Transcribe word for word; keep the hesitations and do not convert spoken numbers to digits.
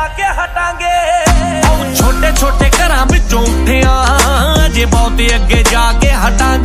ਕੇ ਹਟਾਂਗੇ। ਉਹ ਛੋਟੇ ਛੋਟੇ ਘਰਾਂ ਵਿੱਚੋਂ ਉੱਠਿਆ ਜੇ ਬਹੁਤੇ ਅੱਗੇ ਜਾ ਕੇ ਹਟਾਂਗੇ।